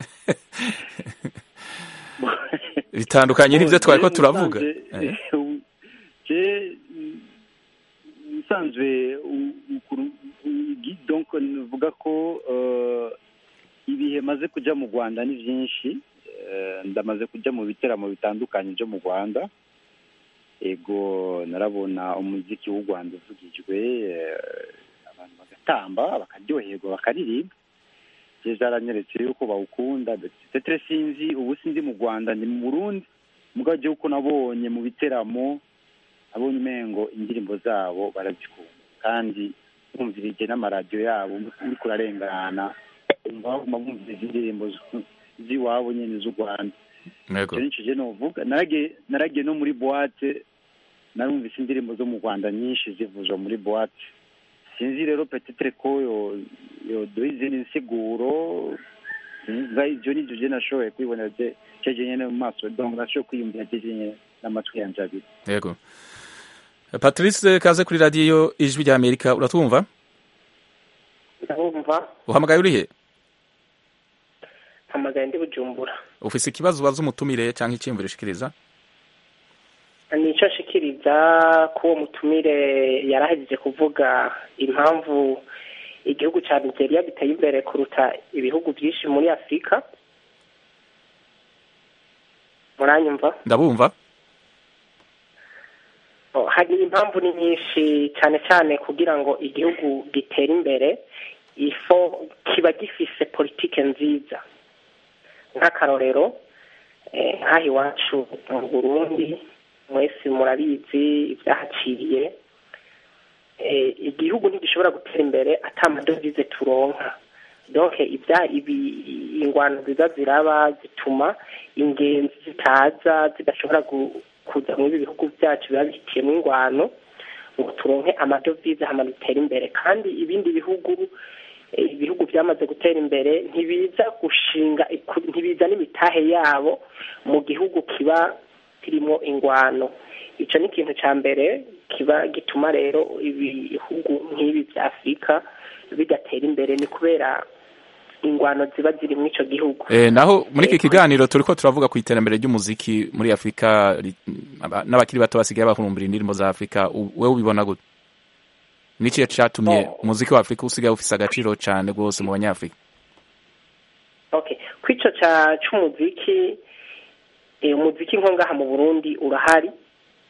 Bitandukanye n'ivyo twari ko turavuga. Je nsanzwe donc nuvuga ko ibihe maze kujya mu Rwanda ni byinshi, ndamaze kujya mu biteramo bitandukanye byo mu Rwanda. Ego narabona umuziki w'u Rwanda uvugijwe, abantu bagatamba bakaryoherwa bakaririmba. Je zaranyeretse yuko bawukunda, ndetse sinzi ubu sinzi mu Rwanda ni mu Burundi, mugaje uko nabonye mu biteramo abonye umengo indirimbo zabo barazikunda kandi bumvirije n'amaradiyo yabo uri kurarengana umva bumviriza indirimbo z'iwabo nyene z'u Rwanda. Yego. Nje novuga narage narage no muri boîte narumvise indirimbo zo mu Rwanda nyinshi zivuzwa muri boîte. Sinzi rero peut-être ko yo yo doize insiguro ngai joni juje nashoye kwibona je cyeje nyene mu maso donc nashoye kwiyumvira cyeje nyene n'amatwi yanje abiri. Yego. Patrice kaze kuri radio ijwi rya Amerika, uratwumva? Ndumva. Uhamagaye uri he? Hamagaye ndi Bujumbura. Ufise ikibazo ubaza umutumire canke icyiyumviro ushikiriza? Nico shikiriza ko uwo mutumire yarahejeje kuvuga impamvu igihugu cya Nigeria giteye imbere kuruta ibihugu byinshi muri Afrika. Muranyumva? Ndabumva. Oh, hari impamvu ni nyinshi cyane cyane kugira ngo igihugu gitere imbere ifo kiba gifise politike nziza. Nk'akarorero eh, nk'aho iwacu mu Burundi mwese murabizi ibyahaciriye, eh, igihugu ntigishobora gutera imbere atamadovize turonka. Donc ibya ibi ingwano ziza ziraba zituma ingenzi zitaza zidashobora kuza mu bihugu byacu biba bihitiyemo ingwano ngo turonke amadovize hama dutera imbere. Kandi ibindi bihugu ibihugu byamaze gutera imbere ntibiza gushinga ntibiza n'imitahe yabo mu gihugu kiba kirimo ingwano. Ico ni ikintu ca mbere kiba gituma rero ibihugu nk'ibi bya Afrika bigatera imbere, ni kubera ingwano ziba ziri mu ico gihugu. Eh, naho muri iki kiganiro turiko turavuga ku iterambere ry'umuziki muri Afrika n'abakiri bato basigaye bahurumbira indirimbo za Afrika, wewe ubibona gute? Niki cyatumye oh, umuziki wa Afrika usigaye ufise agaciro cyane rwose mu banyafrika? Okay, kwico ca c'umuziki, eh, umuziki nko ngaha mu Burundi urahari,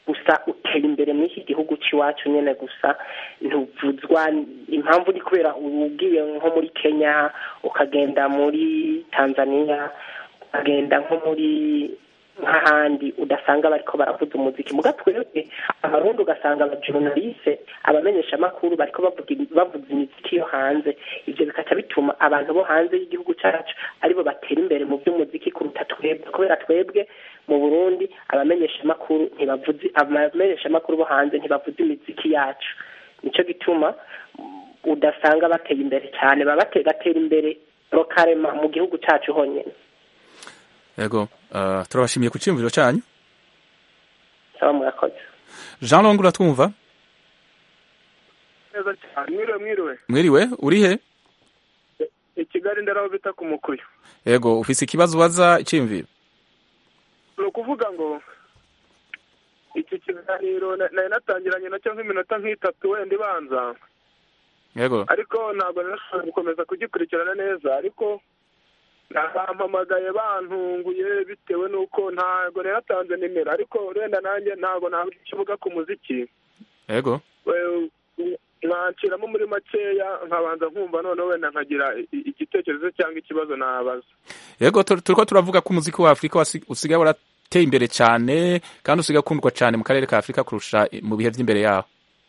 gusa utera imbere muri iki gihugu cy'iwacu nyine gusa ntuvuzwa impamvu ni kubera ugiye nko muri Kenya ukagenda muri Tanzania ukagenda nko muri nk'ahandi udasanga bariko baravuza umuziki muga twebwe abarundi ugasanga abajournaliste abamenyesha amakuru bariko bavuga bavuza imiziki yo hanze ivyo bikaca bituma abantu bo hanze y'igihugu cyacu aribo batera imbere mu by'umuziki kuruta twebwe kubera twebwe mu Burundi abamenyesha amakuru ntibavuze abamenyesha amakuru bo hanze ntibavuza imiziki yacu nico gituma udasanga bateye imbere cyane baba batera imbere lokalema mu gihugu cyacu honyene. Yego, uh, turabashimiye ku cyumviro cyanyu. Sawa murakoze. Jean Long uratwumva? Neza cyane. Mwiriwe mwiriwe. Mwiriwe, uri he? I Kigali ndaraho bita ku Mukuyu. Yego, ufise ikibazo waza icyumviro? Ni ukuvuga ngo iki kiganiro nari natangiranye nacyo nk'iminota nk'itatu wenda ibanza. Yego. Ariko ntabwo nashobora gukomeza kugikurikirana neza ariko nampamagaye bantunguye bitewe n'uko ntabwo natanze nimero ariko wenda nanjye ntabwo ntabwo ikivuga ku muziki. Yego. Mwanciramo muri makeya nkabanza nkumva noneho wenda nkagira igitekerezo cyangwa ikibazo nabaza. Yego, turiko turavuga ko umuziki wa Afrika usigaye warateye imbere cyane kandi usigaye ukundwa cyane mu karere ka Afrika kurusha mu bihe by'imbere yaho.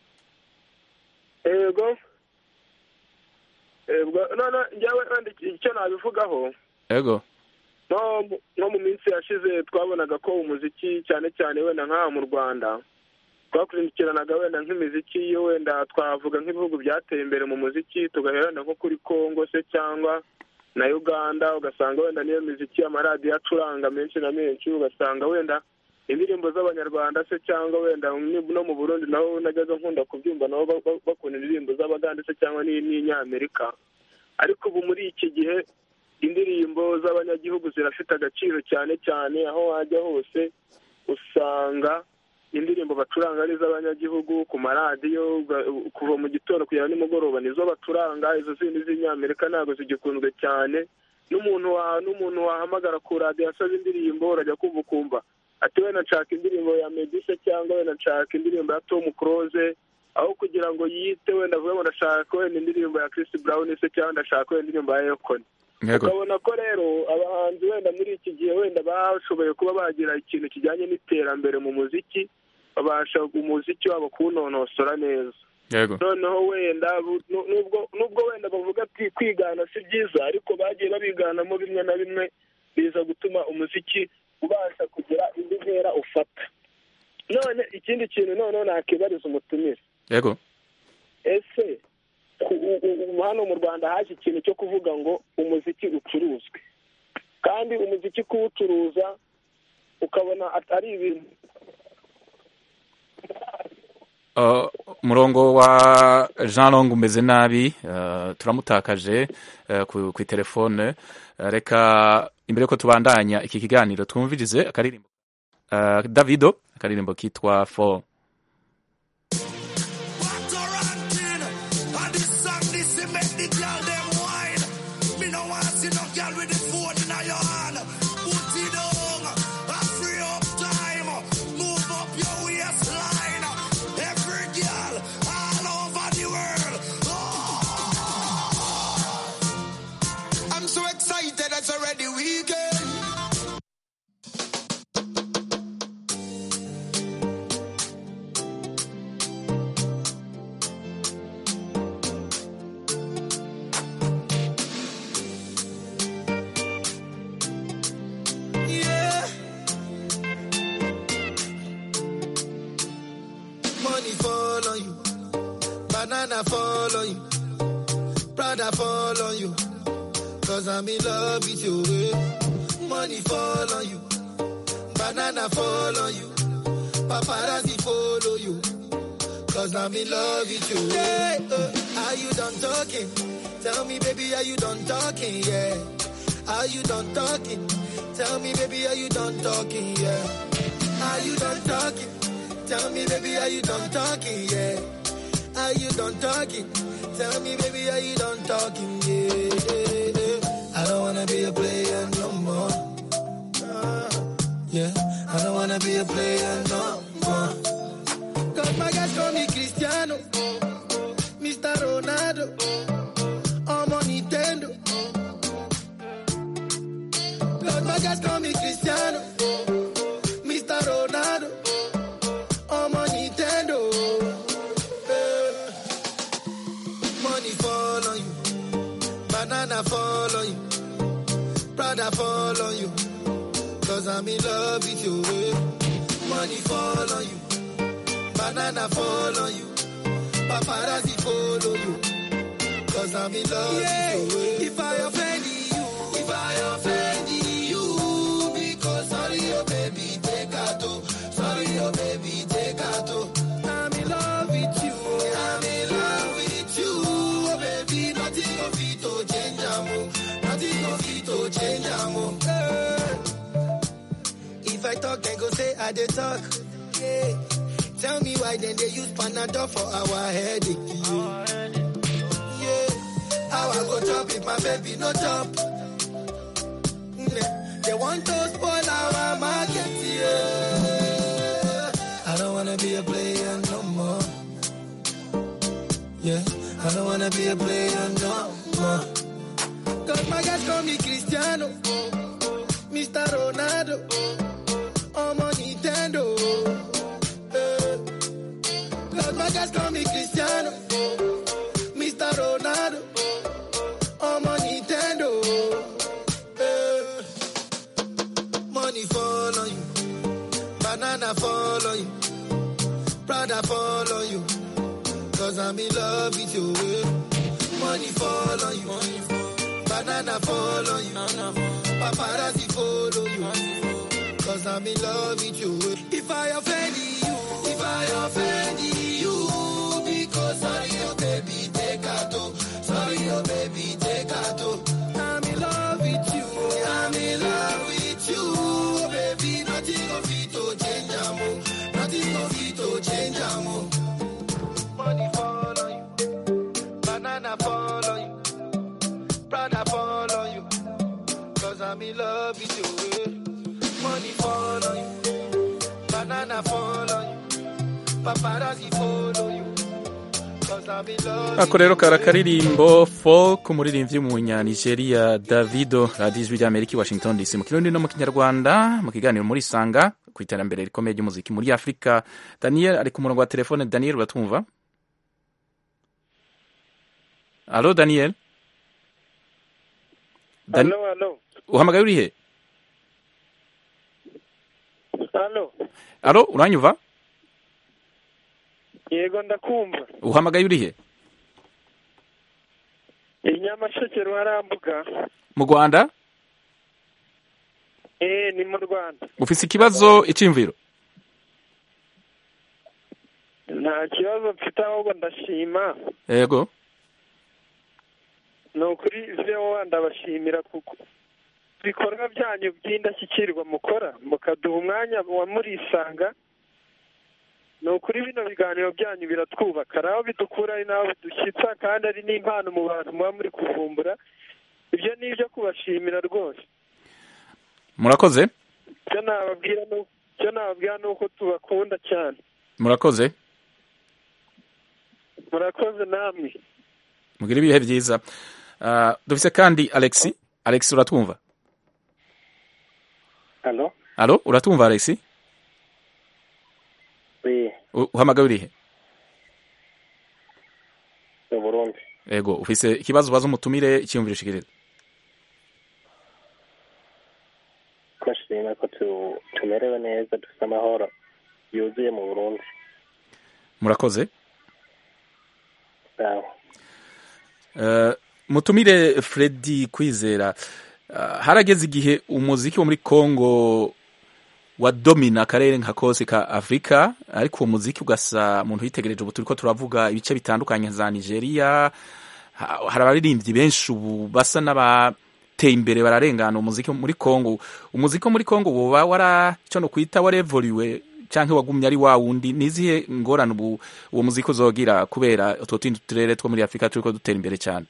Yego. Yego, none njyawe kandi icyo nabivugaho. Yego. No no mu minsi yashize twabonaga ko umuziki cyane cyane wenda nka mu Rwanda twakurikiranaga wenda nk'imiziki yo wenda twavuga nk'ibihugu byateye imbere mu muziki tugaherana nko kuri Congo se cyangwa na Uganda ugasanga wenda niyo miziki y'amaradiyo acuranga menshi na menshi ugasanga wenda indirimbo z'abanyarwanda se cyangwa wenda no mu Burundi naho najyaga nkunda kubyumva nabo bakunda indirimbo z'abagande se cyangwa n'inyamerika ariko ubu muri iki gihe indirimbo z'abanyagihugu zirafite agaciro cyane cyane aho wajya hose usanga indirimbo bacuranga ari iz'abanyagihugu ku maradiyo kuva mu gitondo kugera nimugoroba nizo bacuranga izo zindi z'inyamerika ntabwo zigikunzwe cyane n'umuntu wa n'umuntu wahamagara ku radiyo asaba indirimbo urajya kumva ukumva ati wenda nshaka indirimbo ya Medisa cyangwa wenda nshaka indirimbo ya Tom Close aho kugira ngo yite wenda avuga ngo ndashaka wenda indirimbo ya Chris Brown se cyangwa ndashaka wenda indirimbo ya Akon. Ukabona ko rero abahanzi wenda muri iki gihe wenda bashoboye kuba bagira ikintu kijyanye n'iterambere mu muziki babasha umuziki wabo kunonosora neza. Yego. Noneho wenda nubwo nubwo wenda bavuga ati kwigana si byiza ariko bagiye babiganamo bimwe na bimwe biza gutuma umuziki ubasha kugira indi ntera ufata. None ikindi kintu noneho nakibariza umutumire. Yego. Ese hano mu Rwanda haje ikintu cyo kuvuga ngo umuziki ucuruzwe kandi umuziki kuwucuruza ukabona atari ibintu Uh, murongo wa Jean Long umeze nabi uh, turamutakaje uh, ku, ku telefone uh, reka imbere ko tubandanya iki kiganiro twumvirize akaririmbo uh, Davido akaririmbo kitwa For. Banana fall on you, Prada fall on you, cause I'm in love with you. Eh? Money fall on you, banana fall on you, paparazzi follow you, cause I'm in love with you. Yeah, uh, are you done talking? Tell me, baby, are you done talking? Yeah. Are you done talking? Tell me, baby, are you done talking? Yeah. Are you done talking? Tell me, baby, are you done talking? Yeah. Are you done talking? Tell me, baby, are you done talking? Yeah, yeah, yeah. I don't wanna be a player no more. Uh, yeah, I don't wanna be a player no more. Mister Ronaldo, I'm on Nintendo. Lord, my guys call me Cristiano. Mister Ronaldo, I'm on Nintendo. Eh. Money fall on you, banana fall on you, Prada fall on you, cause I'm in love with you. Eh. Money fall on you, banana fall on you, paparazzi follow you, cause I'm in love yeah. with you. If I offend you, if I offend you, because sorry, oh baby, take out, oh. Sorry, oh baby, take out, oh. I'm in love with you, I'm in love with you, oh baby, nothing of it to change, amo, nothing of it to change, amo. Hey. If I talk, then go say I dey talk. Yeah. Tell me why then they use Panadol for our headache. Yeah. Yeah. How I go chop if my baby no chop? Mm. They want to spoil our market. Yeah. I don't wanna be a player no more. Yeah. I don't wanna be a player no more. Cause my guys call me Cristiano, Mister Ronaldo, I'm on Nintendo. Uh, Cause my guys call me Cristiano, Mister Ronaldo, I'm on Nintendo. Uh, money fall on you, banana fall on you, Prada fall on you, cause I'm in love with you. Uh, money fall on you, money fall. Banana fall on you, paparazzi follow you, cause I'm in love with you. If I offend you, if I offend you, because sorry, oh baby, take out, oh. Sorry, oh baby, take out, oh. I'm in love with you, I'm in love with you, oh baby, nothing of it to change, amo, nothing of it to change, amo. Money fall on you, banana fall on you, Prada fall on you, cause I'm in love with you. Money fall on you, banana fall on you, paparazzi follow you, cause I'm in love. Ako rero kara karirimbo fo ku muririmbyi w'umunya Nigeria Davido, Radio Ijwi ry'Amerika, Washington D C, mu kirundi no mu kinyarwanda, mu kiganiro muri Sanga ku iterambere rikomeye ry'umuziki muri Afrika. Daniel ari ku murongo wa telefone. Daniel, uratumva? Allo Daniel? Dan- Allo, allo. Uhamagaye uri he? Allo. Allo, uranyumva? Yego ndakumva. Uhamagaye uri he? Inyamasheke Ruharambuga. Mu Rwanda? Eh, ni mu Rwanda. Ufise ikibazo icimviro? Nta kibazo mfite ahubwo ndashima. Yego. Ni ukuri ivyo ndabashimira kuko ibikorwa byanyu by'indashyikirwa mukora mukaduha umwanya wa murisanga. Ni ukuri bino biganiro byanyu biratwubaka, aho bidukura ari naho bidushyitsa, kandi ari n'impano mu bantu muba muri kuvumbura. Ibyo ni ibyo kubashimira rwose. Murakoze. Icyo nababwira ni icyo nababwira ni uko tubakunda cyane. Murakoze. Murakoze namwe. Mugira ibihe byiza. Uh, dufise kandi Alexi. Alexi, uratwumva? Allo? Allo, uratwumva Alexi? Oui. Uhamagaye urihe? Mu Burundi. Ego, ufise ikibazo bazo mutumire icyumviro shikireza. Twashimira ko tu tumerewe neza, dufite amahoro yuzuye mu Burundi. Murakoze. Sawa. Uh, mutumire Freddy Kwizera, uh, harageze igihe umuziki wo muri Kongo wa domina akarere nka kose ka Afrika, ariko uwo muziki ugasa muntu yitegereje ubu turiko turavuga ibice bitandukanye za Nigeria, hari abaririmbyi benshi ubu basa n'abateye imbere bararengana umuziki muri Kongo. Umuziki muri Kongo woba wara cyo no kwita warevoliwe canke wagumye ari wa wundi? Nizihe ngorane ubu uwo muziki uzogira kubera utwo tundi turere two muri Afrika turiko dutera imbere cyane?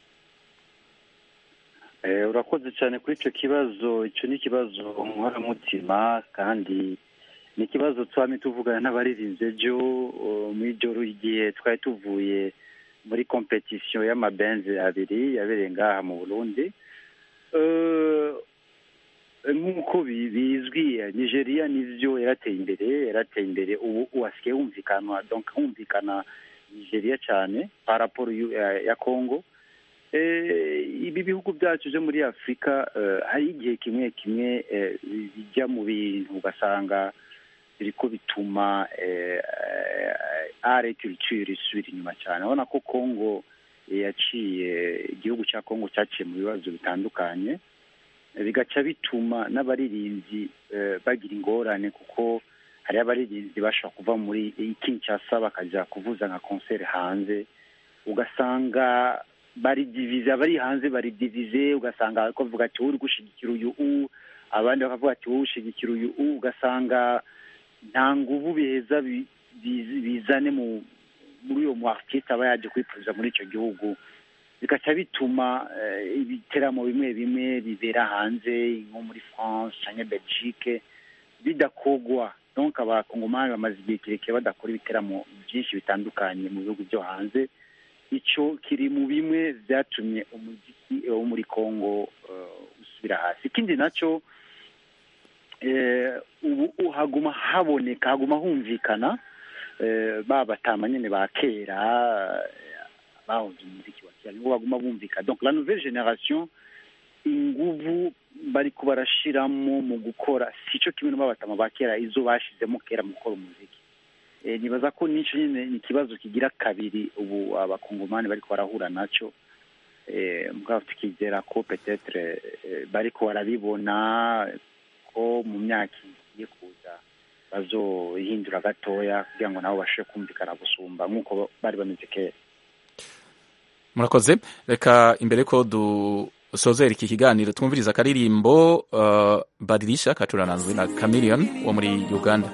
Eh, urakoze cyane kuri icyo kibazo. Icyo ni ikibazo mutima kandi ni ikibazo twame tuvugana n'abaririmbyi ejo mu ijoro igihe twari tuvuye muri competition y'amabenzi abiri yabereye ngaha mu Burundi. Nk'uko bizwi Nigeria nivyo yarateye imbere yarateye imbere ubu wasiye humvikana donc humvikana Nigeria cyane par rapport ya Congo. Ibi bihugu byacu byo muri Afrika hari igihe kimwe kimwe bijya mu bintu ugasanga biriko bituma art culture isubira inyuma cyane. Ubona ko Congo yaciye igihugu cya Congo cyaciye mu bibazo bitandukanye bigaca bituma n'abaririmbyi bagira ingorane kuko hari abaririmbyi bashobora kuva muri Kinshasa bakaja kuvuza nka concert hanze ugasanga bari divize bari hanze bari divize ugasanga ko vuga ati uri gushigikira uyu u abandi bakavuga ati wowe ushigikira uyu u ugasanga nta nguvu beza bizane mu muri uyo mu artiste aba yaje kwifuza muri icyo gihugu bikaca bituma ibiteramo bimwe bimwe bibera hanze nko muri France cyangwa Belgique bidakogwa. Donc abakongomani bamaze igihe kirekire badakora ibiteramo byinshi bitandukanye mu bihugu byo hanze. Icyo kiri mu bimwe byatumye umuziki wo muri Congo usubira hasi. Ikindi nacyo ubu haguma haboneka haguma humvikana babatama nyene ba kera bahoze umuziki wa kera nibo baguma bumvika. Donc la nouvelle génération inguvu bari kubarashiramo mu gukora sico kimwe no babatama ba kera izo bashizemo kera mu gukora umuziki. E, nibaza ko nico nyene ni kibazo kigira kabiri ubu abakongomani bari barahura naco. Eh mugabo tukizera ko peut-être e, bari ko barabibona ko mu myaka igiye kuza bazohindura gatoya kugira ngo nabo bashe kumvikana gusumba nkuko bari bameze kera. Murakoze. Reka imbere ko dusozera iki kiganiro twumviriza akaririmbo uh, Badilisha kacuranazwe na Chameleone wo muri Uganda.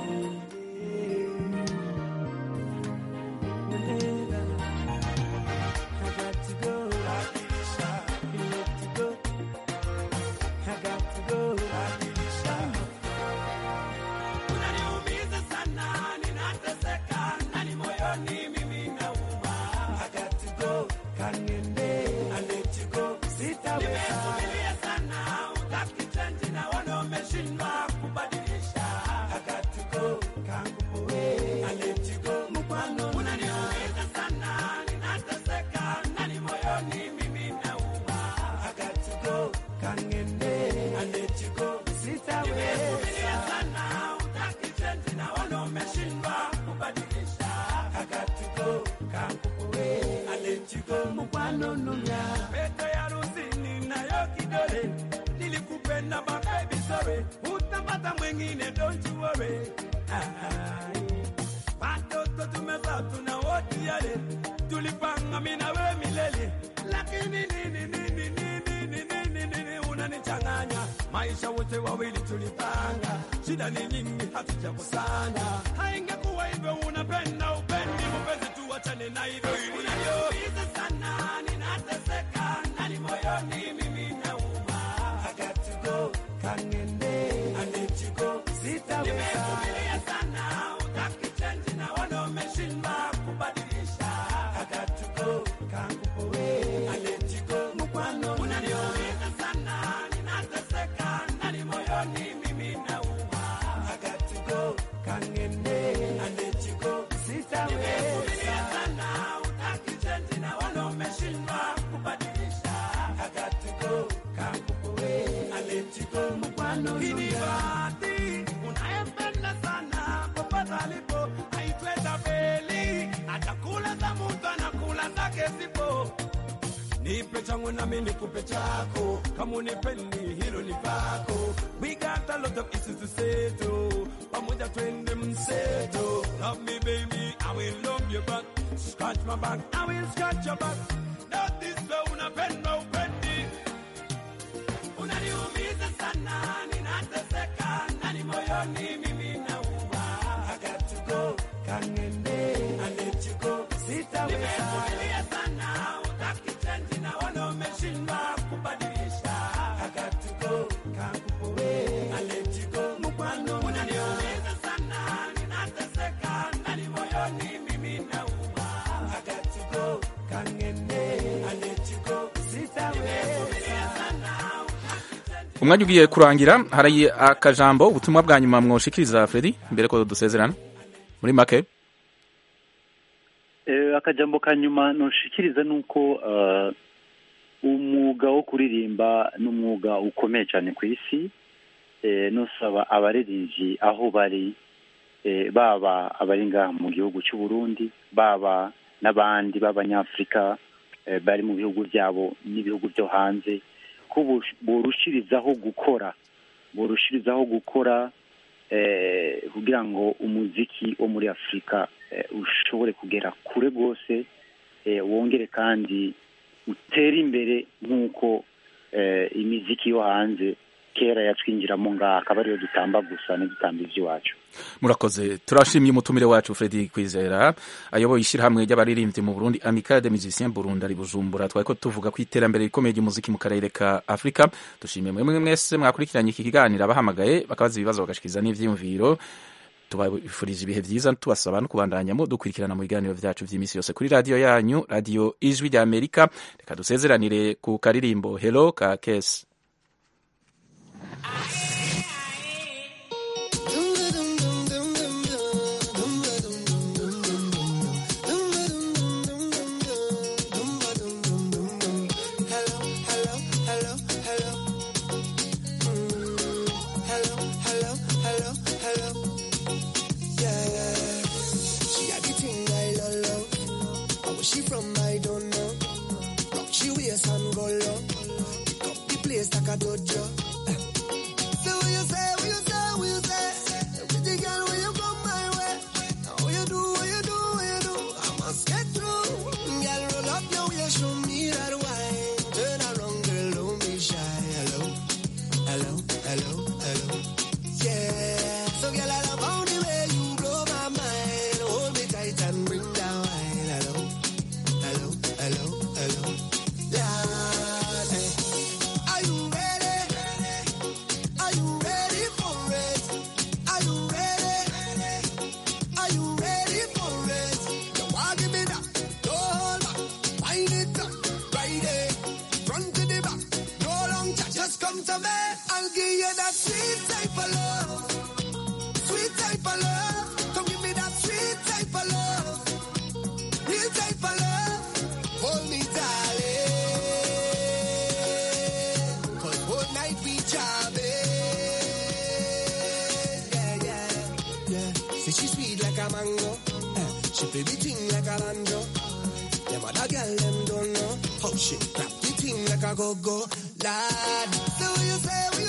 Maisha wote wawili tulipanga, shida ni nyingi hatujakosana. Haingekuwa hivyo unapenda upendi, mpenzi tuachane na hivyo. Unaniumiza sana, ninateseka, ndani moyoni mimi nauma. I got to go, kangende, I let you go, sitaweza. Nimevumilia sana, utaki change na wana umeshindwa kubadilisha. I got to go, kangupowe, I let you go, mkwano. Unaniumiza sana, ninateseka, ndani moyoni mimi nauma. I got to go, kangende, I let you go, sitaweza. Nimevumilia sana, utaki change na wana umeshindwa kubadilisha. I got to go, kangupowe, I let you go, mkwano. Kinibati, unayempenda sana, popote alipo, haitweza feli. Atakula za mtu anakula zake zipo. Nipe changu na mimi nikupe chako, kama unipendi hilo ni pako. We got a lot of issues to settle, pamoja twende mseto. Love me baby, I will love you back. Scratch my back, I will scratch your back. Not this way unapenda upendi. Unaniumiza sana, ninateseka, ndani moyoni mimi nauma. I got to go, kangende, I let you go, sitaweza. Nimevumilia sana, utaki change na wana umeshindwa kubadilisha. I got to go, kangupowe, I let you go, mkwano. Unaniumiza umwanya ugiye kurangira, hari akajambo ubutumwa bwa nyuma mwoshikiriza Fredy mbere ko dusezerana muri make? Eh, akajambo ka nyuma noshikiriza nuko uh, umwuga wo kuririmba n'umwuga ukomeye cyane ku isi. Eh, nosaba abaririmbyi aho bari, eh, baba abari ngaha mu gihugu cy'u Burundi, baba n'abandi b'abanyafrika eh, bari mu bihugu byabo n'ibihugu byo hanze, ko borushirizaho gukora borushirizaho gukora eh, kugira ngo umuziki wo muri Afrika eh, ushobore kugera kure rwose, eh, wongere kandi utere imbere nk'uko eh, imiziki yo hanze kera yatwinjiramo ngaha akaba ariyo dutamba gusa n'idutamba iby'iwacu. Murakoze, turashimye umutumire wacu Fredy Kwizera ayoboye ishyirahamwe ry'abaririmbyi mu Burundi Amicale des Musiciens Burundi ari Bujumbura. Twariko tuvuga ku iterambere rikomeye ry'umuziki mu karere ka Afrika. Dushimiye mwe mwese mwakurikiranye iki kiganiro, abahamagaye bakabaza ibibazo bagashikiriza n'ivyiyumviro. Tubafurije ibihe byiza, tubasaba no kubandanyamo dukurikirana mu biganiro vyacu vy'imisi yose kuri radio yanyu, radio Ijwi rya Amerika. Reka dusezeranire ku karirimbo Hello ka Kes. She from I don't know. Rock she wears and go low. Pick up the place like a dojo. So what you say, what you say, what you say? Pretty girl, when you come my way. What you do, what you do, what you do? I must get through. Girl, roll up your way, show me that wine. Turn around, girl, don't be shy. Hello, hello, hello, hello. Yeah. So girl, I love how the way you blow my mind. Hold me tight and bring down wine. Hello. Hello, hello, hello. Lord, hey. Are you ready? Are you ready for it? Are you ready? Are you ready for it? You want give me that? No hold back. Wind it up, right there. Front to the back. No long chat, just come to me. I'll give you that sweet type of love. Sweet type of love. Come give me that sweet type of love. Real type of love. Hold me, darling, cause whole night we jamming. Yeah, yeah, yeah. Say she sweet like a mango, eh. She play the thing like a banjo. Them other girl, them don't know how she clap the thing like a go-go. Lad, so what you say, what you